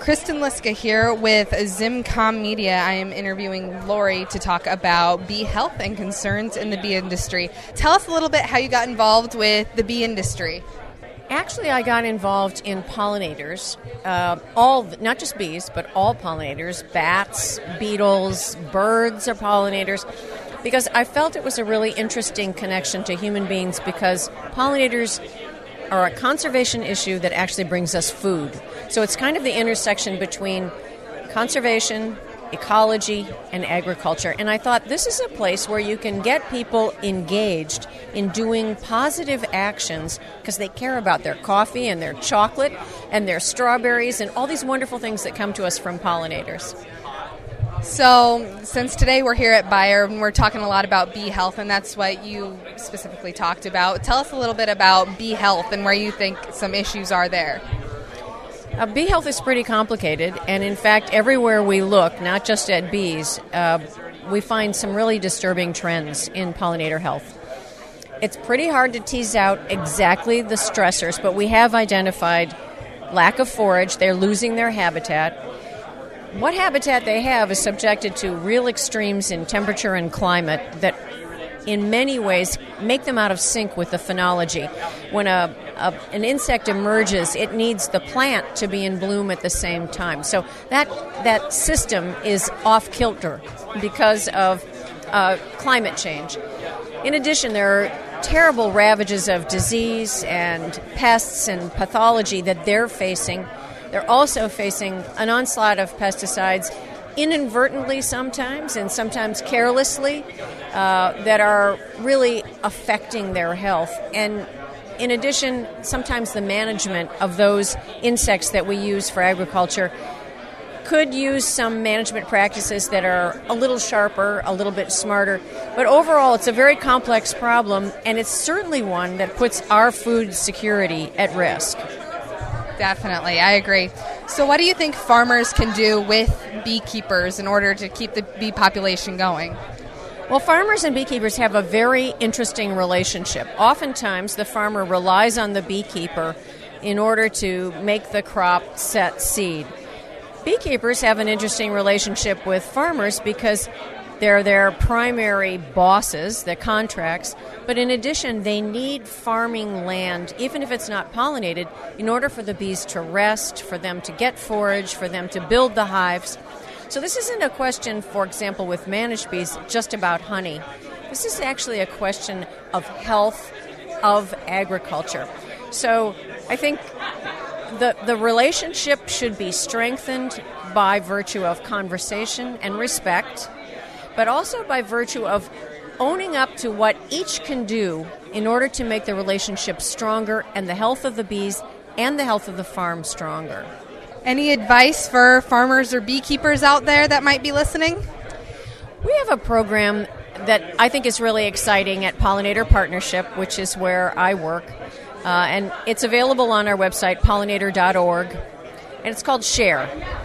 Kristen Liska here with ZimCom Media. I am interviewing Lori to talk about bee health and concerns in the bee industry. Tell us a little bit how you got involved with the bee industry. Actually, I got involved in pollinators, not just bees, but all pollinators, bats, beetles, birds are pollinators, because I felt it was a really interesting connection to human beings because pollinators are a conservation issue that actually brings us food. So it's kind of the intersection between conservation, ecology, and agriculture. And I thought this is a place where you can get people engaged in doing positive actions because they care about their coffee and their chocolate and their strawberries and all these wonderful things that come to us from pollinators. So since today we're here at Bayer and we're talking a lot about bee health, and that's what you specifically talked about, tell us a little bit about bee health and where you think some issues are there. Bee health is pretty complicated, and in fact, everywhere we look, not just at bees, we find some really disturbing trends in pollinator health. It's pretty hard to tease out exactly the stressors, but we have identified lack of forage. They're losing their habitat. What habitat they have is subjected to real extremes in temperature and climate that in many ways make them out of sync with the phenology. When an insect emerges, it needs the plant to be in bloom at the same time. So that system is off kilter because of climate change. In addition, there are terrible ravages of disease and pests and pathology that they're facing. They're also facing an onslaught of pesticides, inadvertently sometimes and sometimes carelessly, that are really affecting their health. And in addition, sometimes the management of those insects that we use for agriculture could use some management practices that are a little sharper, a little bit smarter. But overall, it's a very complex problem, and it's certainly one that puts our food security at risk. Definitely, I agree. So what do you think farmers can do with beekeepers in order to keep the bee population going? Well, farmers and beekeepers have a very interesting relationship. Oftentimes, the farmer relies on the beekeeper in order to make the crop set seed. Beekeepers have an interesting relationship with farmers because they're their primary bosses, their contracts, but in addition, they need farming land, even if it's not pollinated, in order for the bees to rest, for them to get forage, for them to build the hives. So this isn't a question, for example, with managed bees, just about honey. This is actually a question of health of agriculture. So I think the relationship should be strengthened by virtue of conversation and respect, but also by virtue of owning up to what each can do in order to make the relationship stronger and the health of the bees and the health of the farm stronger. Any advice for farmers or beekeepers out there that might be listening? We have a program that I think is really exciting at Pollinator Partnership, which is where I work. And it's available on our website, pollinator.org. And it's called SHARE,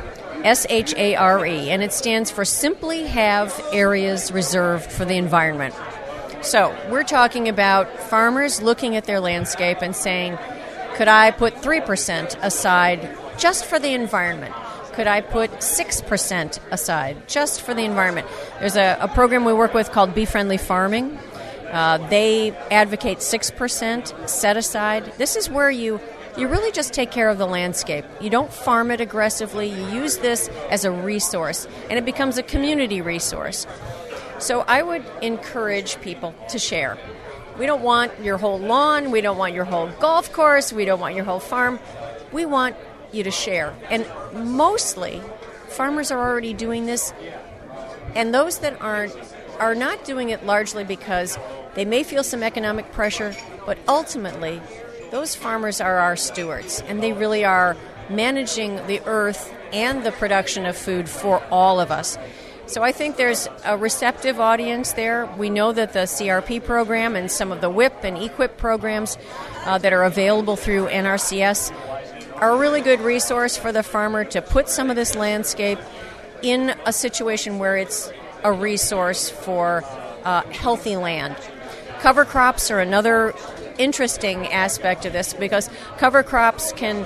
SHARE, and it stands for Simply Have Areas Reserved for the Environment. So we're talking about farmers looking at their landscape and saying, could I put 3% aside just for the environment? Could I put 6% aside just for the environment? There's a program we work with called Bee Friendly Farming. They advocate 6% set aside. This is where you really just take care of the landscape. You don't farm it aggressively. You use this as a resource, and it becomes a community resource. So I would encourage people to share. We don't want your whole lawn. We don't want your whole golf course. We don't want your whole farm. We want you to share. And mostly, farmers are already doing this, and those that aren't are not doing it largely because they may feel some economic pressure, but ultimately, those farmers are our stewards, and they really are managing the earth and the production of food for all of us. So I think there's a receptive audience there. We know that the CRP program and some of the WIP and EQIP programs that are available through NRCS are a really good resource for the farmer to put some of this landscape in a situation where it's a resource for healthy land. Cover crops are another interesting aspect of this because cover crops can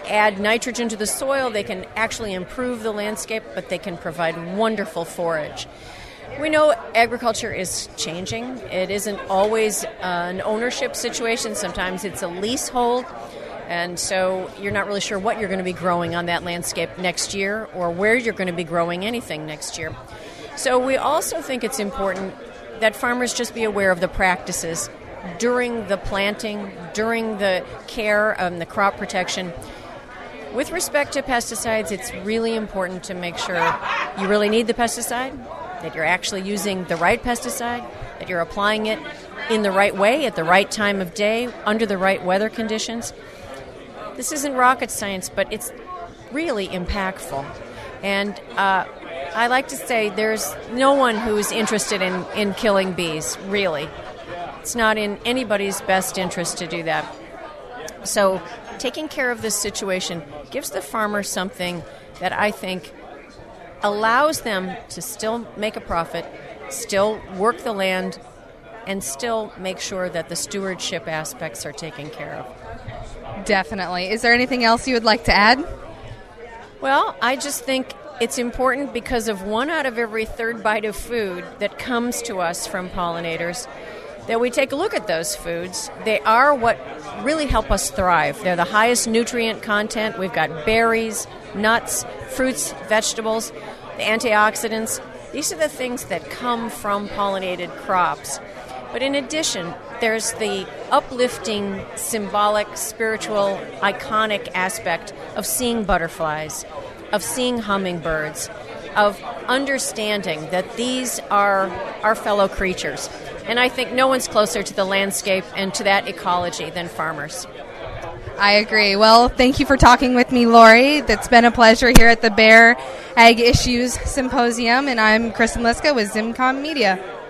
add nitrogen to the soil, they can actually improve the landscape, but they can provide wonderful forage. We know agriculture is changing. It isn't always an ownership situation. Sometimes it's a leasehold. And so you're not really sure what you're going to be growing on that landscape next year or where you're going to be growing anything next year. So we also think it's important that farmers just be aware of the practices during the planting, during the care and the crop protection. With respect to pesticides, it's really important to make sure you really need the pesticide, that you're actually using the right pesticide, that you're applying it in the right way at the right time of day, under the right weather conditions. This isn't rocket science, but it's really impactful. And I like to say there's no one who's interested in killing bees, really. It's not in anybody's best interest to do that. So taking care of this situation gives the farmer something that I think allows them to still make a profit, still work the land, and still make sure that the stewardship aspects are taken care of. Definitely. Is there anything else you would like to add? Well, I just think it's important because of 1 out of every 3rd bite of food that comes to us from pollinators, that we take a look at those foods. They are what really help us thrive. They're the highest nutrient content. We've got berries, nuts, fruits, vegetables, the antioxidants. These are the things that come from pollinated crops. But in addition, there's the uplifting, symbolic, spiritual, iconic aspect of seeing butterflies, of seeing hummingbirds, of understanding that these are our fellow creatures. And I think no one's closer to the landscape and to that ecology than farmers. I agree. Well, thank you for talking with me, Lori. It's been a pleasure here at the Bayer Ag Issues Symposium, and I'm Kristen Liska with Zimcom Media.